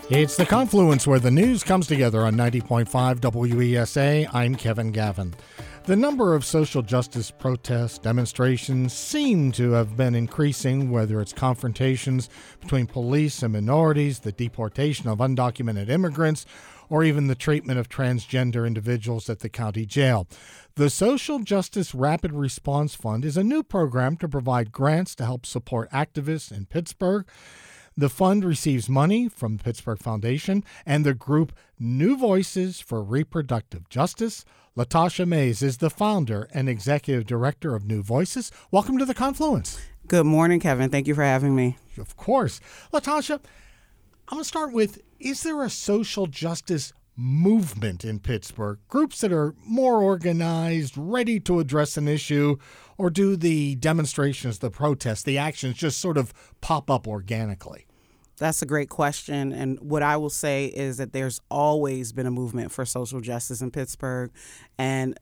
It's the confluence where the news comes together on 90.5 WESA. I'm Kevin Gavin. The number of social justice protests, demonstrations seem to have been increasing, whether it's confrontations between police and minorities, the deportation of undocumented immigrants, or even the treatment of transgender individuals at the county jail. The Social Justice Rapid Response Fund is a new program to provide grants to help support activists in Pittsburgh. The fund receives money from the Pittsburgh Foundation and the group New Voices for Reproductive Justice. Latasha Mays is the founder and executive director of New Voices. Welcome to the Confluence. Good morning, Kevin. Thank you for having me. Of course. Latasha, I'm going to start with, is there a social justice movement in Pittsburgh? Groups that are more organized, ready to address an issue, or do the demonstrations, the protests, the actions just sort of pop up organically? That's a great question. And what I will say is that there's always been a movement for social justice in Pittsburgh. And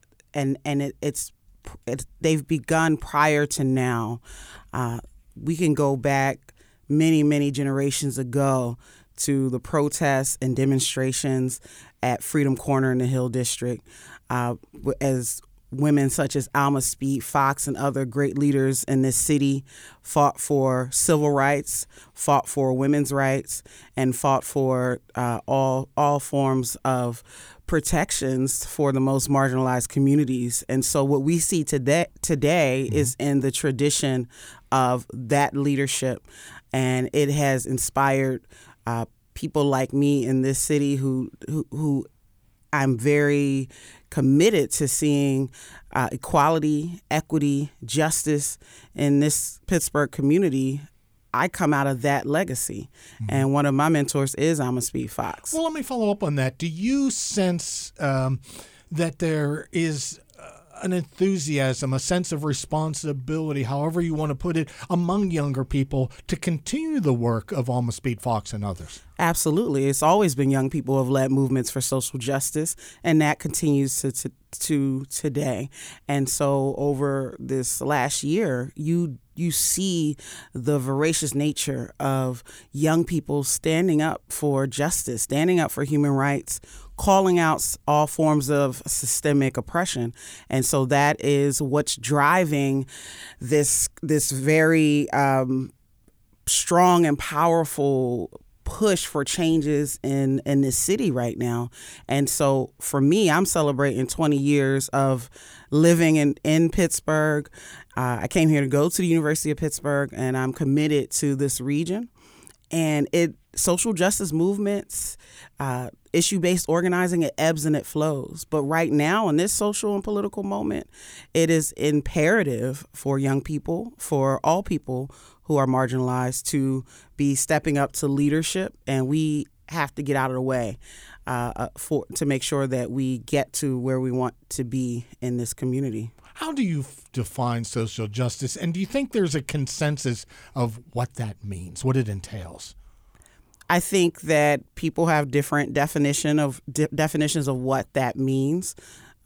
they've begun prior to now. We can go back many generations ago to the protests and demonstrations at Freedom Corner in the Hill District, as women such as Alma Speed Fox and other great leaders in this city fought for civil rights, fought for women's rights, and fought for all forms of protections for the most marginalized communities. And so what we see today is in the tradition of that leadership, and it has inspired people like me in this city who I'm very committed to seeing equality, equity, justice in this Pittsburgh community. I come out of that legacy. Mm-hmm. And one of my mentors is Alma Speed Fox. Well, let me follow up on that. Do you sense that there is an enthusiasm, a sense of responsibility, however you want to put it, among younger people to continue the work of Alma Speed Fox and others? Absolutely. It's always been young people who have led movements for social justice, and that continues to today. And so over this last year, you see the voracious nature of young people standing up for justice, standing up for human rights, calling out all forms of systemic oppression. And so that is what's driving this very strong and powerful push for changes in this city right now. And so for me, I'm celebrating 20 years of living in Pittsburgh. I came here to go to the University of Pittsburgh, and I'm committed to this region. And social justice movements, issue-based organizing, it ebbs and it flows. But right now, in this social and political moment, it is imperative for young people, for all people who are marginalized, to be stepping up to leadership. And we have to get out of the way to make sure that we get to where we want to be in this community. How do you define social justice? And do you think there's a consensus of what that means, what it entails? I think that people have different definitions of what that means.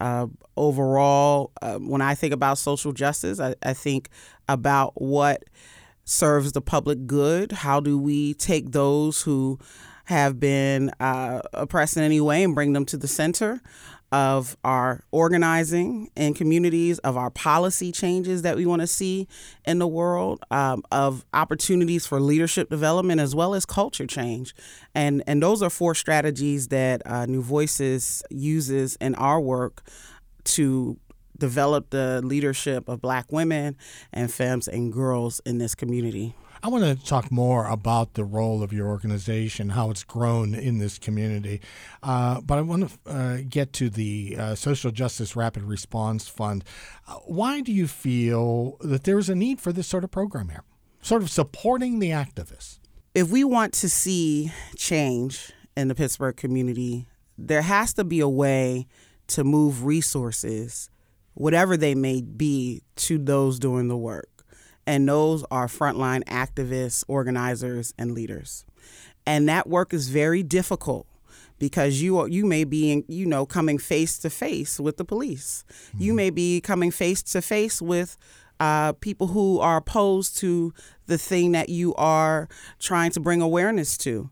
Overall, when I think about social justice, I think about what serves the public good. How do we take those who have been oppressed in any way and bring them to the center of our organizing in communities, of our policy changes that we want to see in the world, of opportunities for leadership development as well as culture change. And those are 4 strategies that New Voices uses in our work to develop the leadership of Black women and femmes and girls in this community. I want to talk more about the role of your organization, how it's grown in this community. But I want to get to the Social Justice Rapid Response Fund. Why do you feel that there's a need for this sort of program here, sort of supporting the activists? If we want to see change in the Pittsburgh community, there has to be a way to move resources, whatever they may be, to those doing the work. And those are frontline activists, organizers, and leaders. And that work is very difficult because you may be, coming face to face with the police. Mm-hmm. You may be coming face to face with people who are opposed to the thing that you are trying to bring awareness to.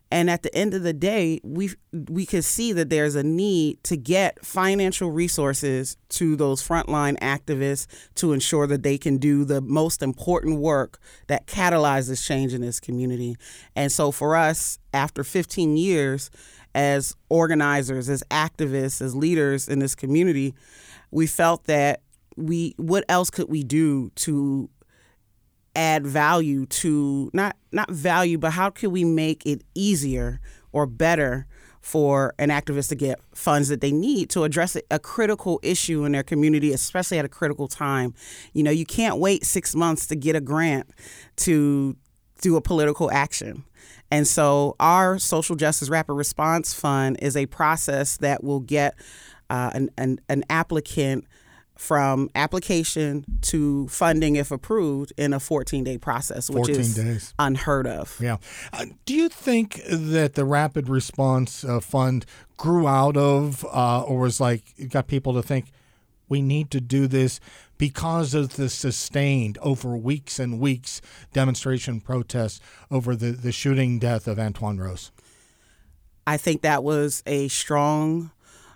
And at the end of the day, we could see that there's a need to get financial resources to those frontline activists to ensure that they can do the most important work that catalyzes change in this community. And so for us, after 15 years as organizers, as activists, as leaders in this community, we felt that what else could we do to add value to, not value, but how can we make it easier or better for an activist to get funds that they need to address a critical issue in their community, especially at a critical time. You can't wait 6 months to get a grant to do a political action. And so our Social Justice Rapid Response Fund is a process that will get an applicant from application to funding, if approved, in a 14-day process, which 14 is days. Unheard of. Yeah. Do you think that the Rapid Response Fund grew out of, or was got people to think we need to do this because of the sustained over weeks and weeks demonstration protests over the shooting death of Antwon Rose? I think that was a strong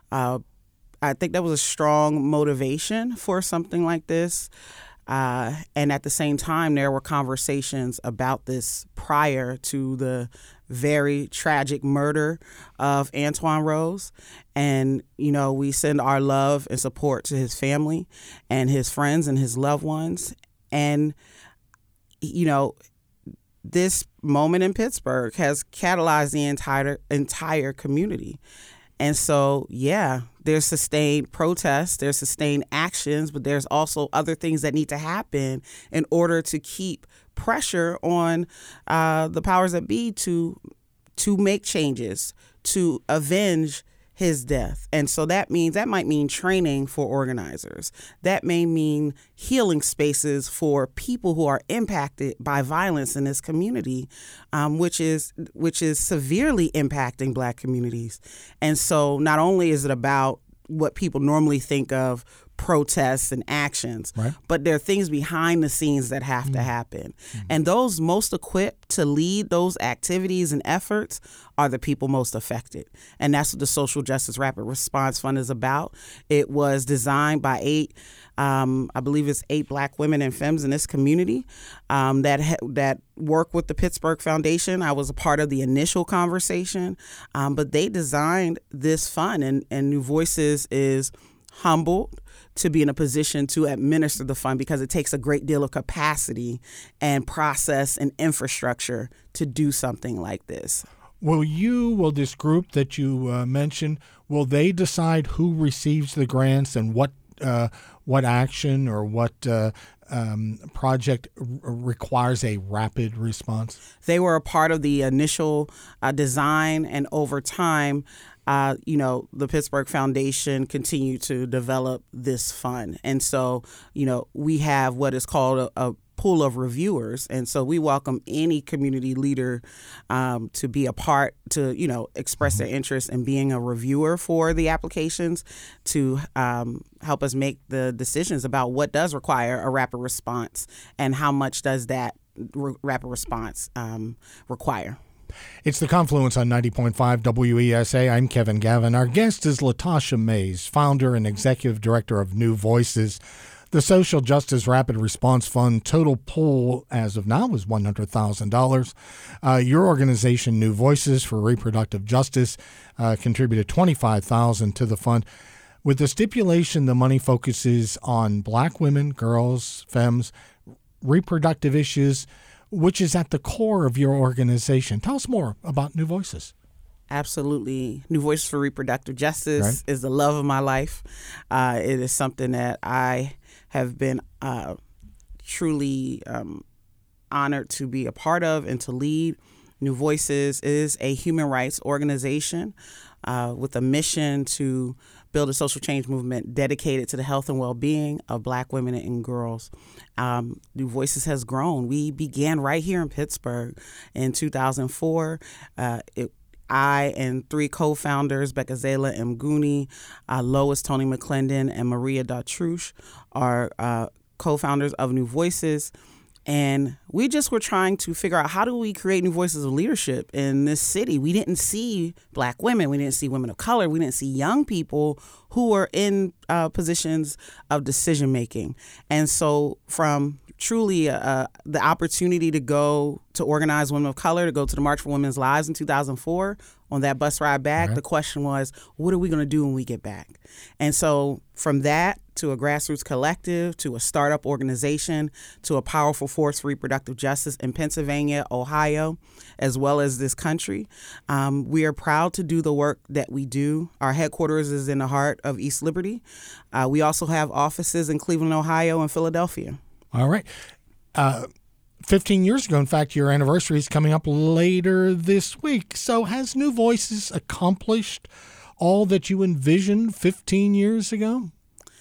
motivation for something like this. And at the same time, there were conversations about this prior to the very tragic murder of Antwon Rose. And, we send our love and support to his family and his friends and his loved ones. And, this moment in Pittsburgh has catalyzed the entire community. And so, there's sustained protests, there's sustained actions, but there's also other things that need to happen in order to keep pressure on the powers that be to make changes, to avenge his death. And so that might mean training for organizers. That may mean healing spaces for people who are impacted by violence in this community, which is severely impacting Black communities. And so not only is it about what people normally think of, protests and actions, right, but there are things behind the scenes that have to happen. And those most equipped to lead those activities and efforts are the people most affected. And that's what the Social Justice Rapid Response Fund is about. It was designed by 8 Black women and femmes in this community that work with the Pittsburgh Foundation. I was a part of the initial conversation, but they designed this fund, and New Voices is humbled to be in a position to administer the fund because it takes a great deal of capacity and process and infrastructure to do something like this. Will this group that you mentioned, will they decide who receives the grants and what action or what project requires a rapid response? They were a part of the initial design, and over time, the Pittsburgh Foundation continued to develop this fund. And so, we have what is called a pool of reviewers. And so we welcome any community leader to be a part, to, express their interest in being a reviewer for the applications, to help us make the decisions about what does require a rapid response and how much does that rapid response require. It's The Confluence on 90.5 WESA. I'm Kevin Gavin. Our guest is LaTosha Mays, founder and executive director of New Voices. The Social Justice Rapid Response Fund total pool as of now is $100,000. Your organization, New Voices for Reproductive Justice, contributed $25,000 to the fund. With the stipulation, the money focuses on Black women, girls, femmes, reproductive issues, which is at the core of your organization. Tell us more about New Voices. Absolutely. New Voices for Reproductive Justice is the love of my life. It is something that I have been truly honored to be a part of and to lead. New Voices is a human rights organization with a mission to build a social change movement dedicated to the health and well-being of Black women and girls. New Voices has grown. We began right here in Pittsburgh in 2004. I and 3 co-founders, Becca Zayla Mguni, Lois Tony McClendon, and Maria Dautruche, are co-founders of New Voices. And we just were trying to figure out, how do we create new voices of leadership in this city? We didn't see Black women. We didn't see women of color. We didn't see young people who were in positions of decision making. And so from truly the opportunity to go to organize women of color, to go to the March for Women's Lives in 2004, on that bus ride back, the question was, what are we going to do when we get back? And so from that to a grassroots collective, to a startup organization, to a powerful force for reproductive justice in Pennsylvania, Ohio, as well as this country, we are proud to do the work that we do. Our headquarters is in the heart of East Liberty. We also have offices in Cleveland, Ohio, and Philadelphia. All right. 15 years ago, in fact, your anniversary is coming up later this week. So has New Voices accomplished all that you envisioned 15 years ago?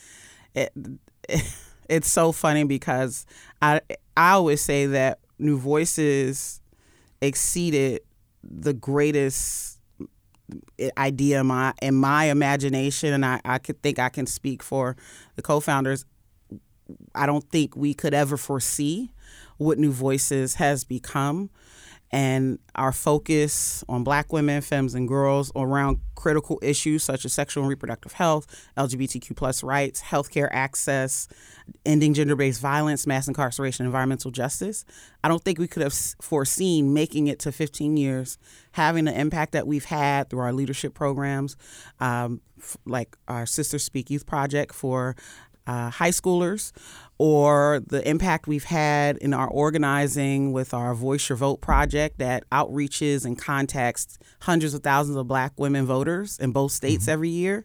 It's so funny because I always say that New Voices exceeded the greatest idea in my imagination, and I could think I can speak for the co-founders. I don't think we could ever foresee what New Voices has become, and our focus on Black women, femmes, and girls around critical issues such as sexual and reproductive health, LGBTQ plus rights, healthcare access, ending gender-based violence, mass incarceration, environmental justice. I don't think we could have foreseen making it to 15 years, having the impact that we've had through our leadership programs, like our Sister Speak Youth Project for high schoolers, or the impact we've had in our organizing with our Voice Your Vote project that outreaches and contacts hundreds of thousands of Black women voters in both states every year,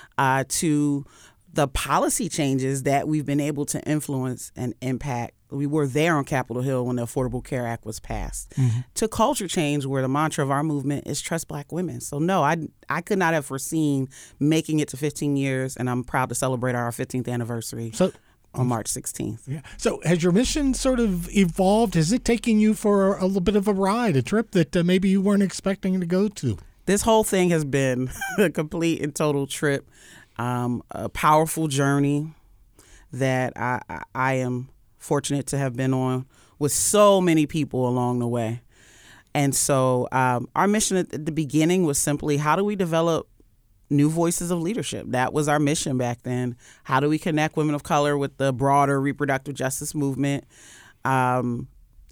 to the policy changes that we've been able to influence and impact. We were there on Capitol Hill when the Affordable Care Act was passed, to culture change, where the mantra of our movement is trust Black women. So no, I could not have foreseen making it to 15 years, and I'm proud to celebrate our 15th anniversary on March 16th. Yeah. So has your mission sort of evolved? Has it taken you for a little bit of a ride, a trip that maybe you weren't expecting to go to? This whole thing has been a complete and total trip, a powerful journey that I am fortunate to have been on with so many people along the way. And so our mission at the beginning was simply, how do we develop new voices of leadership? That was our mission back then. How do we connect women of color with the broader reproductive justice movement? And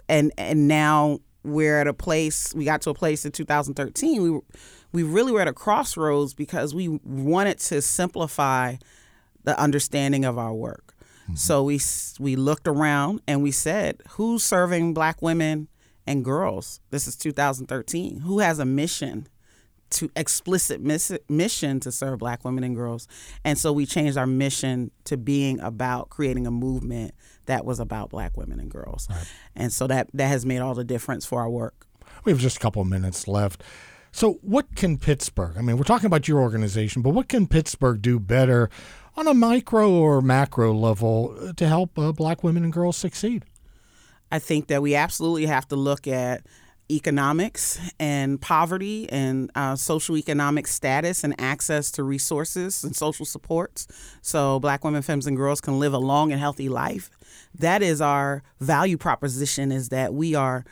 now we're at a place, we got to a place in 2013, we really were at a crossroads because we wanted to simplify the understanding of our work. So we looked around and we said, who's serving Black women and girls? This is 2013. Who has a mission, to explicit mission to serve Black women and girls? And so we changed our mission to being about creating a movement that was about Black women and girls. Right. And so that has made all the difference for our work. We have just a couple of minutes left. So what can Pittsburgh, I mean, we're talking about your organization, but what can Pittsburgh do better on a micro or macro level to help Black women and girls succeed? I think that we absolutely have to look at economics and poverty and social economic status and access to resources and social supports so Black women, femmes, and girls can live a long and healthy life. That is our value proposition, is that we are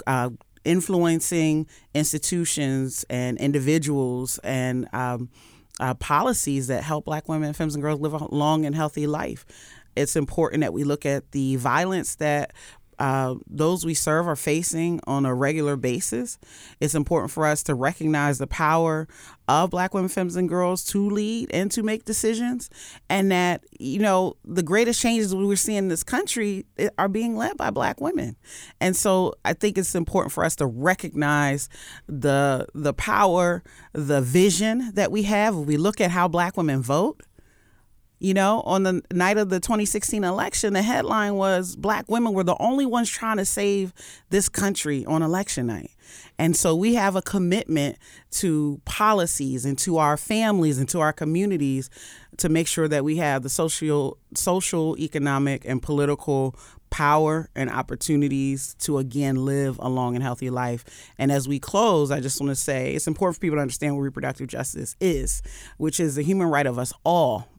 influencing institutions and individuals and policies that help Black women, femmes, and girls live a long and healthy life. It's important that we look at the violence that those we serve are facing on a regular basis. It's important for us to recognize the power of Black women, femmes, and girls to lead and to make decisions, and that, you know, the greatest changes we're seeing in this country are being led by Black women. And so I think it's important for us to recognize the power, the vision that we have. If we look at how Black women vote, you know, on the night of the 2016 election, the headline was Black women were the only ones trying to save this country on election night. And so we have a commitment to policies and to our families and to our communities to make sure that we have the social, economic, and political power and opportunities to, again, live a long and healthy life. And as we close, I just want to say it's important for people to understand what reproductive justice is, which is the human right of us all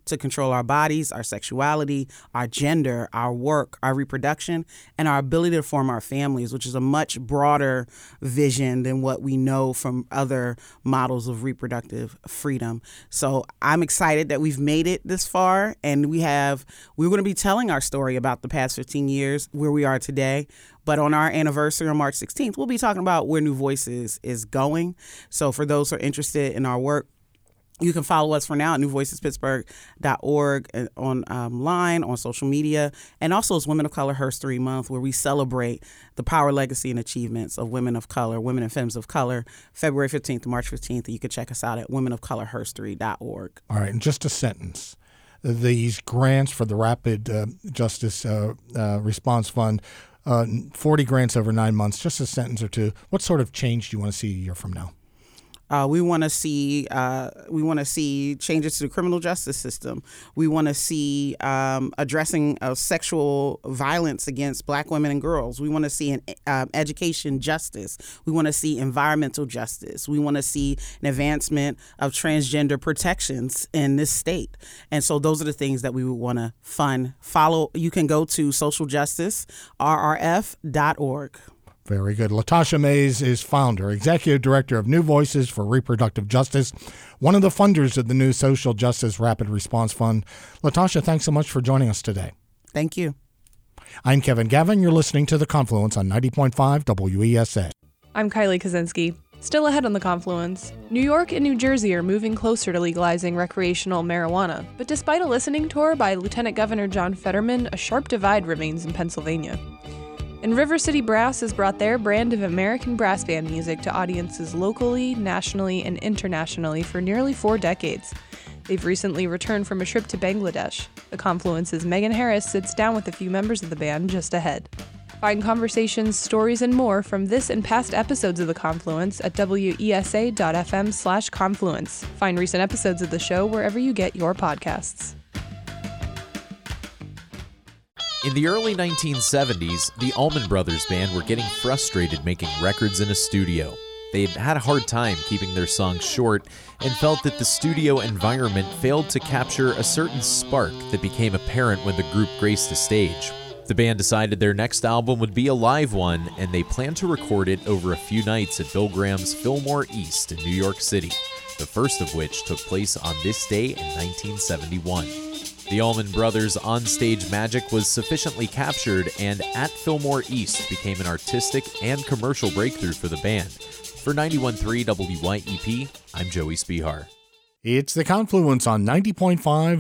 to control our bodies, our sexuality, our gender, our work, our reproduction, and our ability to form our families, which is a much broader vision than what we know from other models of reproductive freedom. So I'm excited that we've made it this far, and we're going to be telling our story about the past 15 years, where we are today. But on our anniversary on March 16th, we'll be talking about where New Voices is going. So for those who are interested in our work, you can follow us for now at newvoicespittsburgh.org online, on social media, and also it's Women of Color Herstory Month, where we celebrate the power, legacy, and achievements of women of color, women and femmes of color, February 15th to March 15th. And you can check us out at womenofcolorherstory.org. All right, in just a sentence. These grants for the Rapid Justice Response Fund, 40 grants over 9 months, just a sentence or two. What sort of change do you want to see a year from now? We want to see changes to the criminal justice system. We want to see addressing sexual violence against Black women and girls. We want to see an education justice. We want to see environmental justice. We want to see an advancement of transgender protections in this state. And so those are the things that we would want to fund. You can go to socialjusticerrf.org. Very good. Latasha Mays is founder, executive director of New Voices for Reproductive Justice, one of the funders of the new Social Justice Rapid Response Fund. Latasha, thanks so much for joining us today. Thank you. I'm Kevin Gavin. You're listening to The Confluence on 90.5 WESA. I'm Kylie Kaczynski. Still ahead on The Confluence, New York and New Jersey are moving closer to legalizing recreational marijuana, but despite a listening tour by Lieutenant Governor John Fetterman, a sharp divide remains in Pennsylvania. And River City Brass has brought their brand of American brass band music to audiences locally, nationally, and internationally for nearly 4 decades. They've recently returned from a trip to Bangladesh. The Confluence's Megan Harris sits down with a few members of the band just ahead. Find conversations, stories, and more from this and past episodes of The Confluence at wesa.fm/confluence. Find recent episodes of the show wherever you get your podcasts. In the early 1970s, the Allman Brothers Band were getting frustrated making records in a studio. They had a hard time keeping their songs short and felt that the studio environment failed to capture a certain spark that became apparent when the group graced the stage. The band decided their next album would be a live one, and they planned to record it over a few nights at Bill Graham's Fillmore East in New York City, the first of which took place on this day in 1971. The Allman Brothers' onstage magic was sufficiently captured, and At Fillmore East became an artistic and commercial breakthrough for the band. For 91.3 WYEP, I'm Joey Spihar. It's The Confluence on 90.5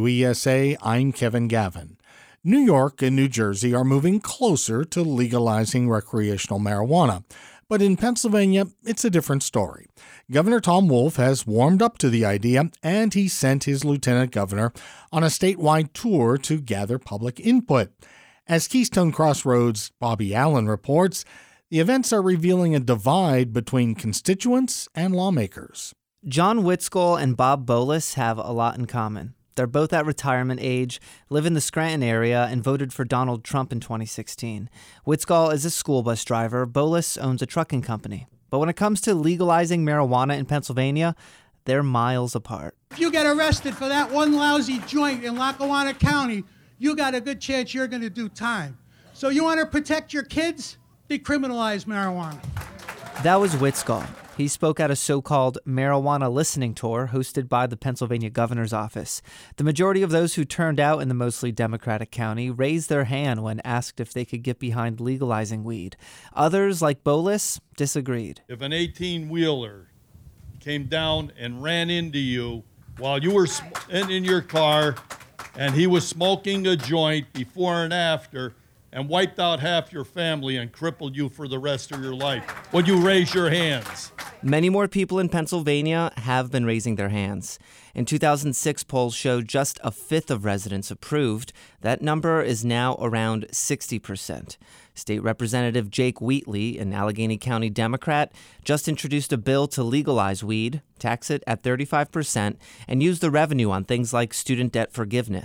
WESA. I'm Kevin Gavin. New York and New Jersey are moving closer to legalizing recreational marijuana. But in Pennsylvania, it's a different story. Governor Tom Wolf has warmed up to the idea, and he sent his lieutenant governor on a statewide tour to gather public input. As Keystone Crossroads' Bobby Allen reports, the events are revealing a divide between constituents and lawmakers. John Witzgall and Bob Bolus have a lot in common. They're both at retirement age, live in the Scranton area, and voted for Donald Trump in 2016. Witzgall is a school bus driver. Bolus owns a trucking company. But when it comes to legalizing marijuana in Pennsylvania, they're miles apart. If you get arrested for that one lousy joint in Lackawanna County, you got a good chance you're going to do time. So you want to protect your kids? Decriminalize marijuana. That was Witzgall. He spoke at a so-called marijuana listening tour hosted by the Pennsylvania governor's office. The majority of those who turned out in the mostly Democratic county raised their hand when asked if they could get behind legalizing weed. Others, like Bolus, disagreed. If an 18-wheeler came down and ran into you while you were in your car and he was smoking a joint before and after and wiped out half your family and crippled you for the rest of your life, would you raise your hands? Many more people in Pennsylvania have been raising their hands. In 2006, polls showed just a fifth of residents approved. That number is now around 60%. State Representative Jake Wheatley, an Allegheny County Democrat, just introduced a bill to legalize weed, tax it at 35%, and use the revenue on things like student debt forgiveness.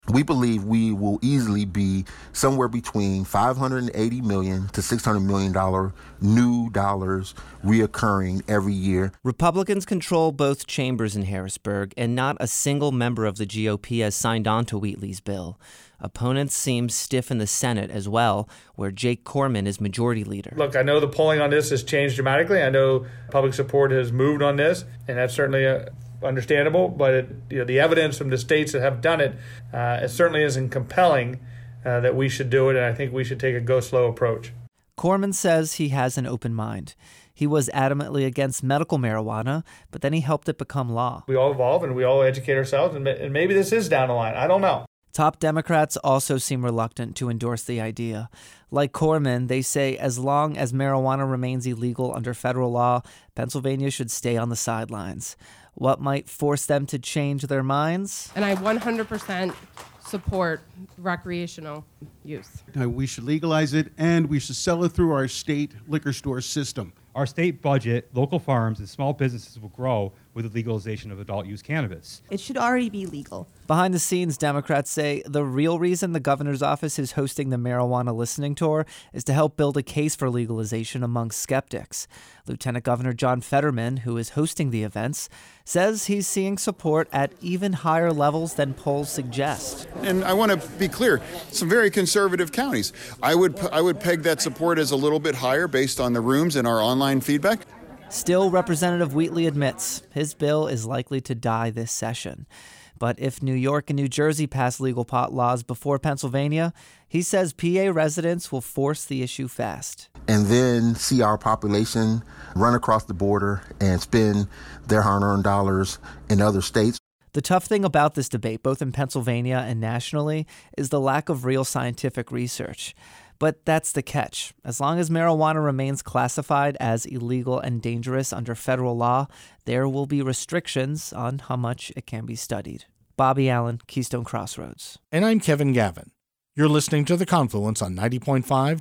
We believe we will easily be somewhere between $580 million to $600 million new dollars reoccurring every year. Republicans control both chambers in Harrisburg, and not a single member of the GOP has signed on to Wheatley's bill. Opponents seem stiff in the Senate as well, where Jake Corman is majority leader. Look, I know the polling on this has changed dramatically. I know public support has moved on this, and that's certainly understandable, but the evidence from the states that have done it, it certainly isn't compelling that we should do it, and I think we should take a go-slow approach. Corman says he has an open mind. He was adamantly against medical marijuana, but then he helped it become law. We all evolve and we all educate ourselves, and maybe this is down the line. I don't know. Top Democrats also seem reluctant to endorse the idea. Like Corman, they say as long as marijuana remains illegal under federal law, Pennsylvania should stay on the sidelines. What might force them to change their minds? And I 100% support recreational use. We should legalize it, and we should sell it through our state liquor store system. Our state budget, local farms, and small businesses will grow with the legalization of adult-use cannabis. It should already be legal. Behind the scenes, Democrats say the real reason the governor's office is hosting the marijuana listening tour is to help build a case for legalization among skeptics. Lieutenant Governor John Fetterman, who is hosting the events, says he's seeing support at even higher levels than polls suggest. And I want to be clear, some very conservative counties. I would peg that support as a little bit higher based on the rooms and our online feedback. Still, Representative Wheatley admits his bill is likely to die this session. But if New York and New Jersey pass legal pot laws before Pennsylvania, he says PA residents will force the issue fast. And then see our population run across the border and spend their hard-earned dollars in other states. The tough thing about this debate, both in Pennsylvania and nationally, is the lack of real scientific research. But that's the catch. As long as marijuana remains classified as illegal and dangerous under federal law, there will be restrictions on how much it can be studied. Bobby Allen, Keystone Crossroads. And I'm Kevin Gavin. You're listening to The Confluence on 90.5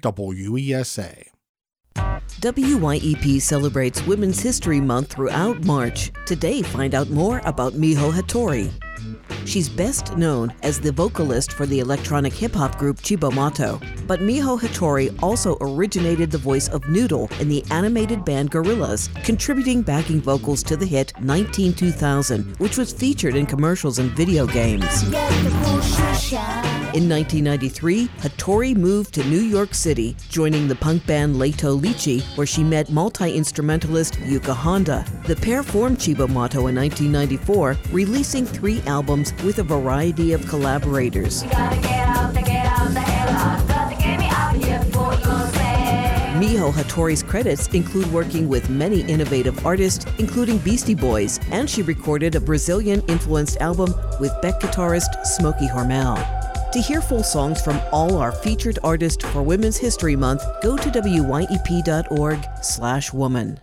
WESA. WYEP celebrates Women's History Month throughout March. Today, find out more about Miho Hattori. She's best known as the vocalist for the electronic hip-hop group Chibomato. But Miho Hattori also originated the voice of Noodle in the animated band Gorillaz, contributing backing vocals to the hit 19-2000, which was featured in commercials and video games. In 1993, Hattori moved to New York City, joining the punk band Leto Lichi, where she met multi-instrumentalist Yuka Honda. The pair formed Chibomato in 1994, releasing 3 albums with a variety of collaborators. Miho Hattori's credits include working with many innovative artists, including Beastie Boys, and she recorded a Brazilian-influenced album with Beck guitarist Smokey Hormel. To hear full songs from all our featured artists for Women's History Month, go to wyep.org/woman.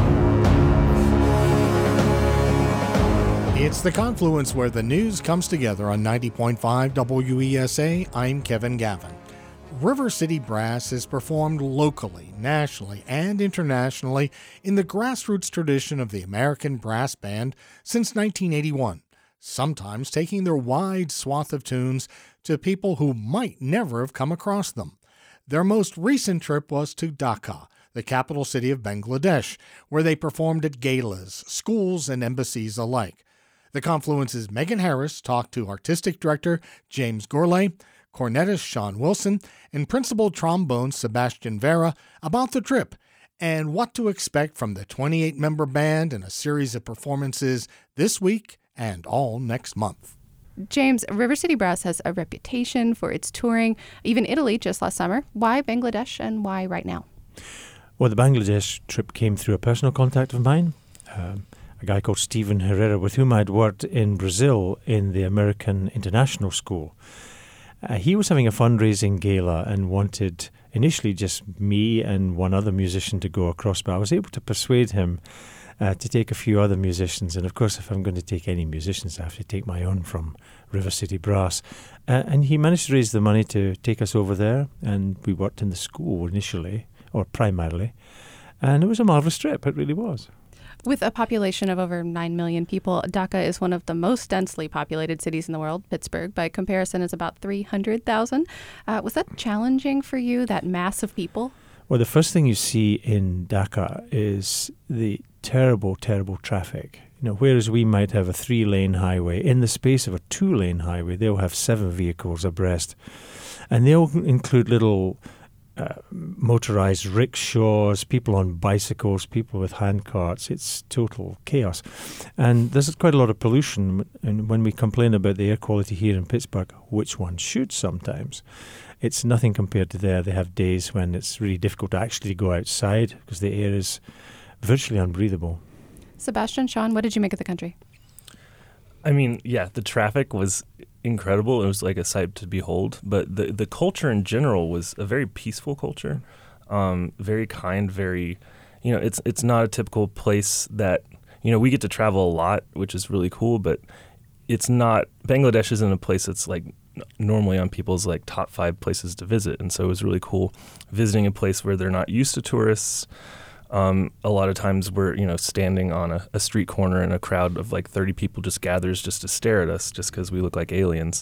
It's The Confluence, where the news comes together on 90.5 WESA. I'm Kevin Gavin. River City Brass has performed locally, nationally, and internationally in the grassroots tradition of the American brass band since 1981, sometimes taking their wide swath of tunes to people who might never have come across them. Their most recent trip was to Dhaka, the capital city of Bangladesh, where they performed at galas, schools, and embassies alike. The Confluence's Megan Harris talked to artistic director James Gourlay, cornetist Sean Wilson, and principal trombone Sebastian Vera about the trip and what to expect from the 28-member band in a series of performances this week and all next month. James, River City Brass has a reputation for its touring, even Italy just last summer. Why Bangladesh and why right now? Well, the Bangladesh trip came through a personal contact of mine, a guy called Stephen Herrera, with whom I'd worked in Brazil in the American International School. He was having a fundraising gala and wanted initially just me and one other musician to go across, but I was able to persuade him to take a few other musicians. And of course, if I'm going to take any musicians, I have to take my own from River City Brass. And he managed to raise the money to take us over there, and we worked in the school initially, or primarily. And it was a marvelous trip, it really was. With a population of over 9 million people, Dhaka is one of the most densely populated cities in the world. Pittsburgh, by comparison, is about 300,000. Was that challenging for you, that mass of people? Well, the first thing you see in Dhaka is the terrible, terrible traffic. Whereas we might have a 3-lane highway, in the space of a 2-lane highway, they'll have 7 vehicles abreast. And they'll include little motorized rickshaws, people on bicycles, people with hand carts. It's total chaos. And there's quite a lot of pollution. And when we complain about the air quality here in Pittsburgh, which one should sometimes, it's nothing compared to there. They have days when it's really difficult to actually go outside because the air is virtually unbreathable. Sebastian, Sean, what did you make of the country? I mean, yeah, the traffic was incredible. It was like a sight to behold. But the culture in general was a very peaceful culture, very kind, very, it's not a typical place that, we get to travel a lot, which is really cool, but it's not, Bangladesh isn't a place that's like normally on people's like top 5 places to visit. And so it was really cool visiting a place where they're not used to tourists. A lot of times we're, standing on a street corner and a crowd of like 30 people just gathers just to stare at us just because we look like aliens.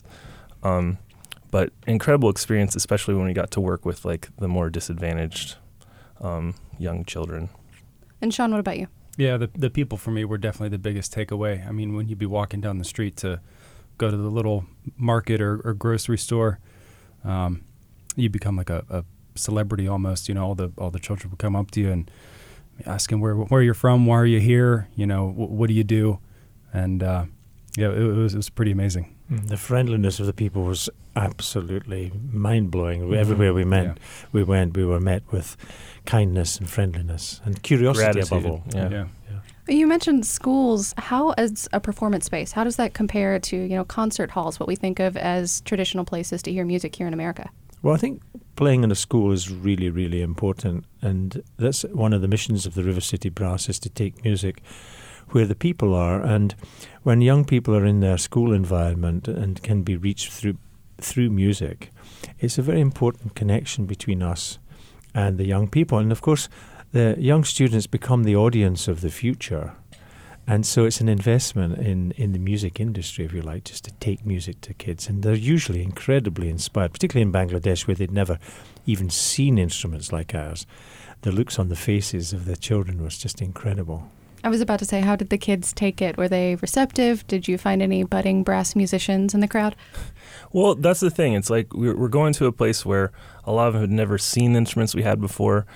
But incredible experience, especially when we got to work with like the more disadvantaged young children. And Sean, what about you? Yeah, the people for me were definitely the biggest takeaway. I mean, when you'd be walking down the street to go to the little market or grocery store, you become like a celebrity almost. All the children would come up to you and asking where you're from, why are you here, what do you do, and it was pretty amazing. The friendliness of the people was absolutely mind-blowing. Everywhere we went, we were met with kindness and friendliness and curiosity above all. Yeah. You mentioned schools. How, as a performance space, how does that compare to concert halls, what we think of as traditional places to hear music here in America? Well, I think playing in a school is really, really important, and that's one of the missions of the River City Brass, is to take music where the people are. And when young people are in their school environment and can be reached through music, it's a very important connection between us and the young people. And of course, the young students become the audience of the future. And so it's an investment in the music industry, if you like, just to take music to kids. And they're usually incredibly inspired, particularly in Bangladesh, where they'd never even seen instruments like ours. The looks on the faces of the children was just incredible. I was about to say, how did the kids take it? Were they receptive? Did you find any budding brass musicians in the crowd? Well, that's the thing. It's like we're going to a place where a lot of them had never seen instruments we had before.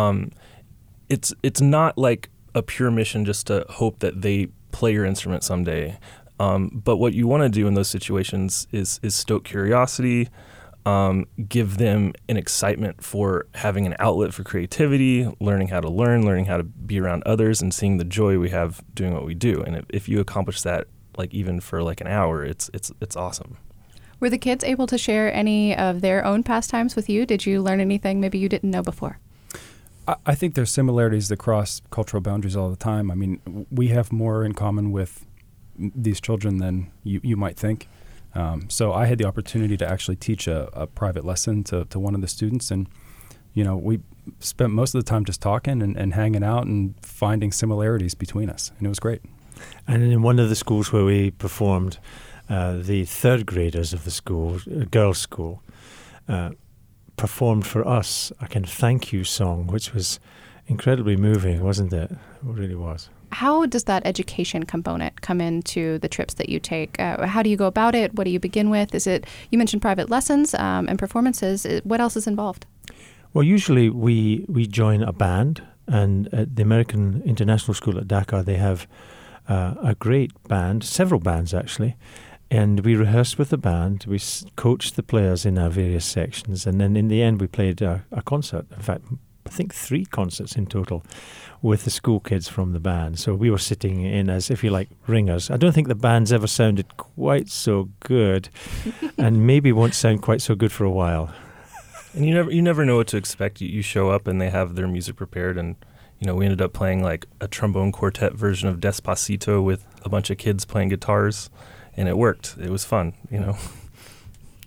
It's not like a pure mission just to hope that they play your instrument someday. But what you want to do in those situations is stoke curiosity, give them an excitement for having an outlet for creativity, learning how to learn, learning how to be around others, and seeing the joy we have doing what we do. And if you accomplish that, like even for like an hour, it's awesome. Were the kids able to share any of their own pastimes with you? Did you learn anything maybe you didn't know before? I think there's similarities that cross cultural boundaries all the time. I mean, we have more in common with these children than you might think. So I had the opportunity to actually teach a private lesson to one of the students. And, we spent most of the time just talking and hanging out and finding similarities between us. And it was great. And in one of the schools where we performed, the third graders of the school, girls' school, performed for us a kind of thank you song, which was incredibly moving, wasn't it? It really was. How does that education component come into the trips that you take? How do you go about it? What do you begin with? You mentioned private lessons and performances. What else is involved? Well, usually we join a band, and at the American International School at Dhaka, they have a great band, several bands actually, and we rehearsed with the band. We coached the players in our various sections, and then in the end we played a concert. In fact, I think 3 concerts in total with the school kids from the band. So we were sitting in as, if you like, ringers. I don't think the band's ever sounded quite so good and maybe won't sound quite so good for a while. And you never know what to expect. You show up and they have their music prepared, and we ended up playing like a trombone quartet version of Despacito with a bunch of kids playing guitars, and it worked. It was fun,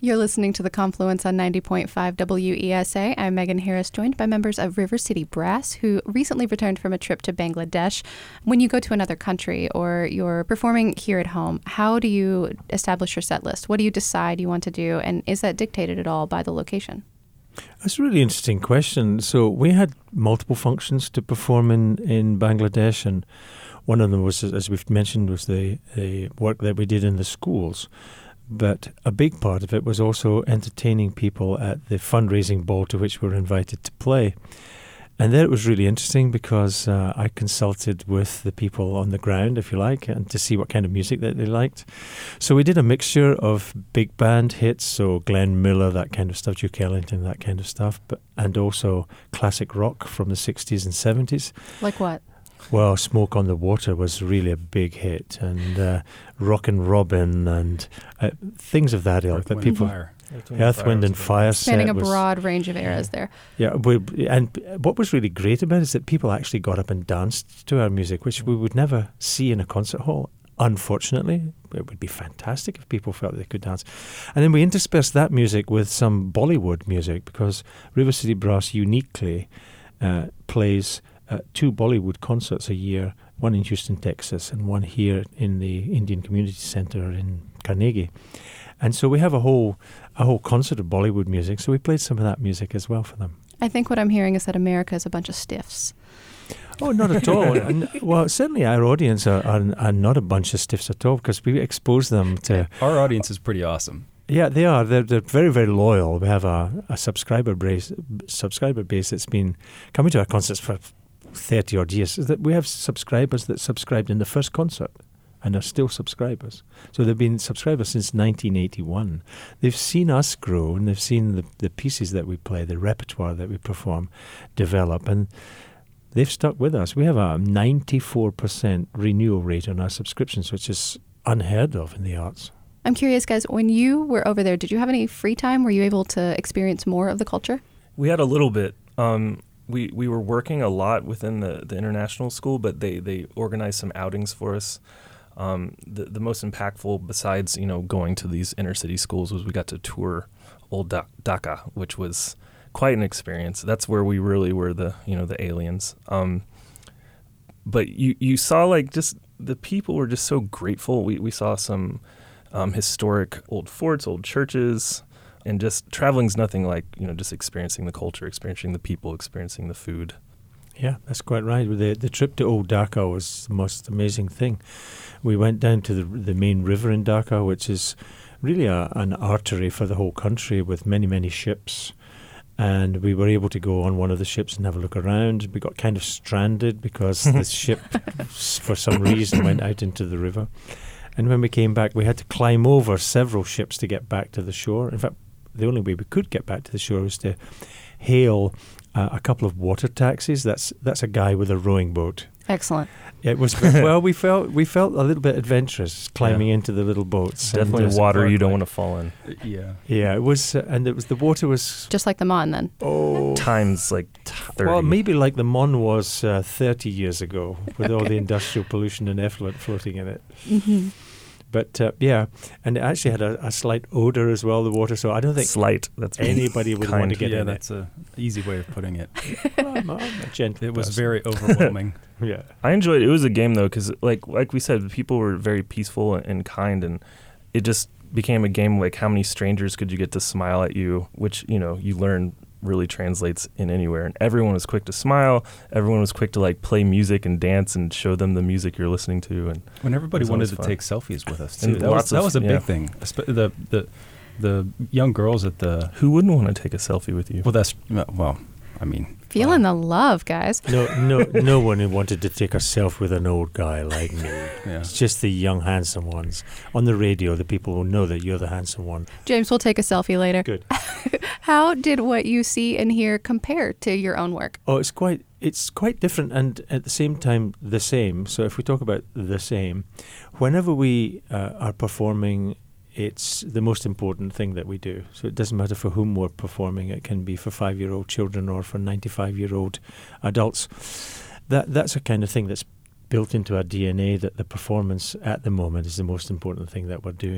You're listening to The Confluence on 90.5 WESA. I'm Megan Harris, joined by members of River City Brass, who recently returned from a trip to Bangladesh. When you go to another country or you're performing here at home, how do you establish your set list? What do you decide you want to do? And is that dictated at all by the location? That's a really interesting question. So we had multiple functions to perform in Bangladesh, and one of them was, as we've mentioned, was the work that we did in the schools. But a big part of it was also entertaining people at the fundraising ball to which we were invited to play. And there it was really interesting because I consulted with the people on the ground, if you like, and to see what kind of music that they liked. So we did a mixture of big band hits, so Glenn Miller, that kind of stuff, Duke Ellington, that kind of stuff, and also classic rock from the 60s and 70s. Like what? Well, Smoke on the Water was really a big hit, and Rockin' Robin and things of that ilk. That people, Earth, Wind and Fire. Spanning a broad range of eras there. Yeah, and what was really great about it is that people actually got up and danced to our music, which we would never see in a concert hall. Unfortunately, it would be fantastic if people felt they could dance. And then we interspersed that music with some Bollywood music, because River City Brass uniquely plays 2 Bollywood concerts a year, one in Houston, Texas, and one here in the Indian Community Center in Carnegie. And so we have a whole concert of Bollywood music, so we played some of that music as well for them. I think what I'm hearing is that America is a bunch of stiffs. Oh, not at all. Well, certainly our audience are not a bunch of stiffs at all, because we expose them to... Our audience is pretty awesome. Yeah, they are. They're very, very loyal. We have a subscriber base that's been coming to our concerts for 30 odd years. That we have subscribers that subscribed in the first concert and are still subscribers. So they've been subscribers since 1981. They've seen us grow, and they've seen the pieces that we play, the repertoire that we perform, develop, and they've stuck with us. We have a 94% renewal rate on our subscriptions, which is unheard of in the arts. I'm curious, guys, when you were over there, did you have any free time? Were you able to experience more of the culture? We had a little bit. We were working a lot within the international school, but they organized some outings for us. The most impactful, besides going to these inner city schools, was we got to tour old Dhaka, which was quite an experience. That's where we really were the aliens. But you saw just the people were just so grateful. We saw some historic old forts, old churches. And just traveling's nothing like, just experiencing the culture, experiencing the people, experiencing the food. Yeah, that's quite right. The trip to Old Dhaka was the most amazing thing. We went down to the main river in Dhaka, which is really an artery for the whole country with many, many ships. And we were able to go on one of the ships and have a look around. We got kind of stranded because the ship, for some reason, went out into the river. And when we came back, we had to climb over several ships to get back to the shore. In fact, the only way we could get back to the shore was to hail a couple of water taxis. That's a guy with a rowing boat. Excellent. It was well. We felt a little bit adventurous climbing into the little boats. Definitely water you don't want to fall in. Yeah. It was, and it was the water was just like the Mon then. Oh, times like 30. Well, maybe like the Mon was 30 years ago, with all the industrial pollution and effluent floating in it. Mm-hmm. But and it actually had a slight odor as well, the water. So I don't think that's anybody would want to get in it. Yeah, that's an easy way of putting it. I'm a gentle It was person. very overwhelming. Yeah, I enjoyed it. It was a game though, because like we said, people were very peaceful and kind, and it just became a game like how many strangers could you get to smile at you, which you learn really translates in anywhere. And everyone was quick to smile. Everyone was quick to play music and dance and show them the music you're listening to. And when everybody wanted to take selfies with us too, and that was a big thing. The young girls at the who wouldn't want to take a selfie with you? Well, feeling the love, guys. No one wanted to take a selfie with an old guy like me. Yeah. It's just the young, handsome ones. On the radio, the people will know that you're the handsome one. James, we'll take a selfie later. Good. How did what you see and hear compare to your own work? Oh, it's quite different and at the same time the same. So if we talk about the same, whenever we are performing, it's the most important thing that we do. So it doesn't matter for whom we're performing. It can be for 5-year-old children or for 95-year-old adults. That's a kind of thing that's built into our DNA, that the performance at the moment is the most important thing that we're doing.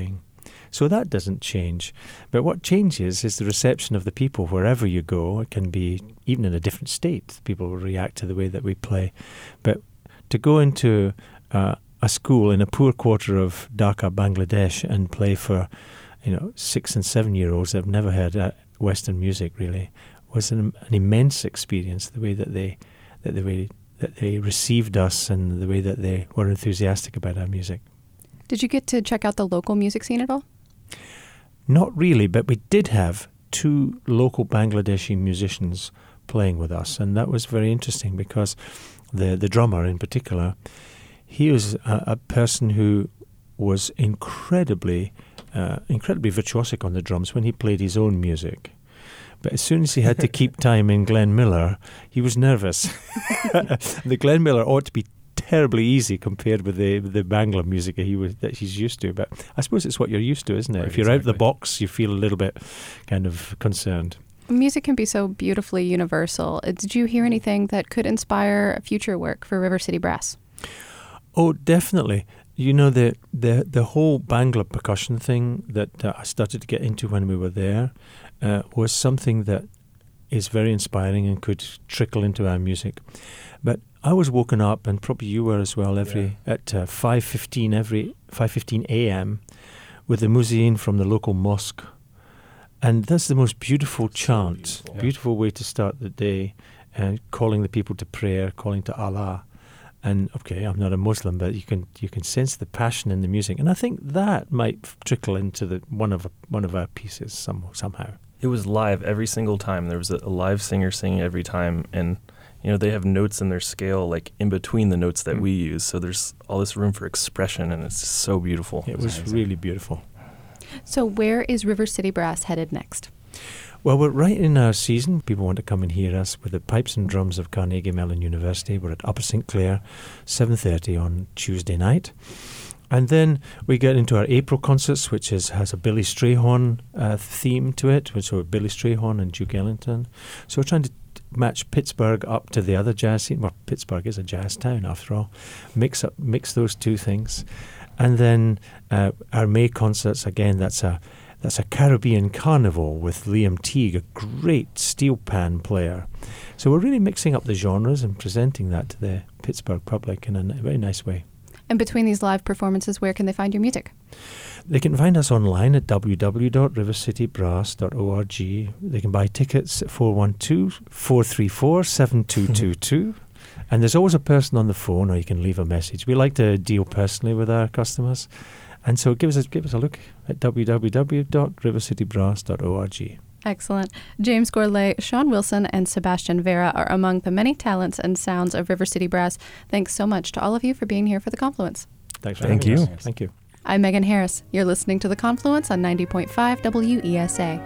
So that doesn't change. But what changes is the reception of the people wherever you go. It can be even in a different state. People will react to the way that we play. But to go into a school in a poor quarter of Dhaka, Bangladesh, and play for 6 and 7 year olds that have never heard Western music really was an immense experience. The way that they received us and the way that they were enthusiastic about our music. Did you get to check out the local music scene at all? Not really, but we did have 2 local Bangladeshi musicians playing with us, and that was very interesting because the drummer in particular, he was a person who was incredibly virtuosic on the drums when he played his own music. But as soon as he had to keep time in Glenn Miller, he was nervous. The Glenn Miller ought to be terribly easy compared with the Bangla music that he's used to. But I suppose it's what you're used to, isn't it? Right, if you're out of the box, you feel a little bit kind of concerned. Music can be so beautifully universal. Did you hear anything that could inspire future work for River City Brass? Oh, definitely. The whole Bangla percussion thing that I started to get into when we were there was something that is very inspiring and could trickle into our music. But I was woken up, and probably you were as well, at 5:15 a.m. with the muezzin from the local mosque. And that's the most beautiful chant, beautiful way to start the day, and calling the people to prayer, calling to Allah. And okay, I'm not a Muslim, but you can sense the passion in the music, and I think that might trickle into one of our pieces somehow. It was live every single time. There was a live singer singing every time, and they have notes in their scale like in between the notes that we use. So there's all this room for expression, and it's just so beautiful. It was really beautiful. So where is River City Brass headed next? Well, we're right in our season. People want to come and hear us with the pipes and drums of Carnegie Mellon University. We're at Upper St. Clair, 7:30 on Tuesday night. And then we get into our April concerts, which has a Billy Strayhorn theme to it, so Billy Strayhorn and Duke Ellington. So we're trying to match Pittsburgh up to the other jazz scene. Well, Pittsburgh is a jazz town after all. Mix those two things. And then our May concerts, again, that's a Caribbean carnival with Liam Teague, a great steel pan player. So we're really mixing up the genres and presenting that to the Pittsburgh public in a very nice way. And between these live performances, where can they find your music? They can find us online at www.rivercitybrass.org. They can buy tickets at 412-434-7222. And there's always a person on the phone, or you can leave a message. We like to deal personally with our customers. And so give us a look at www.rivercitybrass.org. Excellent. James Gourlay, Sean Wilson, and Sebastian Vera are among the many talents and sounds of River City Brass. Thanks so much to all of you for being here for The Confluence. Thanks for having us. Thank you. I'm Megan Harris. You're listening to The Confluence on 90.5 WESA.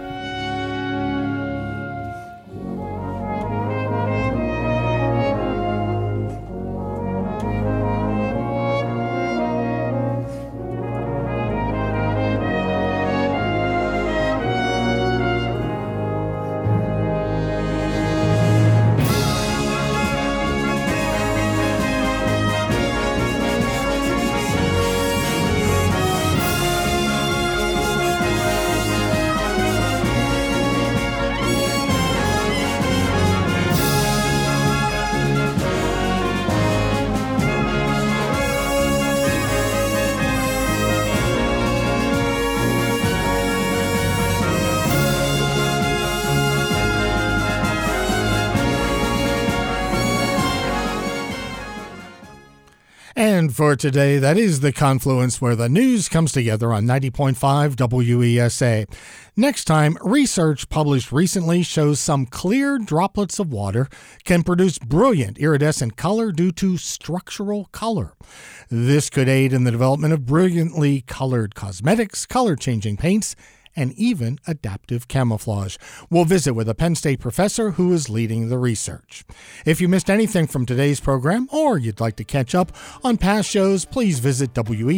And for today, that is The Confluence, where the news comes together on 90.5 WESA. Next time, research published recently shows some clear droplets of water can produce brilliant iridescent color due to structural color. This could aid in the development of brilliantly colored cosmetics, color-changing paints, and even adaptive camouflage. We'll visit with a Penn State professor who is leading the research. If you missed anything from today's program, or you'd like to catch up on past shows, please visit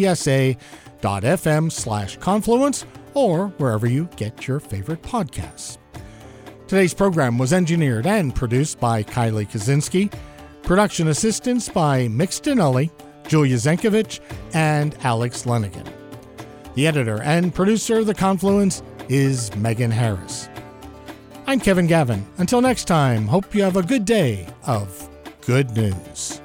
wesa.fm/confluence or wherever you get your favorite podcasts. Today's program was engineered and produced by Kylie Kaczynski. Production assistance by Mick Stinelli, Julia Zenkovich, and Alex Lenigan. The editor and producer of The Confluence is Megan Harris. I'm Kevin Gavin. Until next time, hope you have a good day of good news.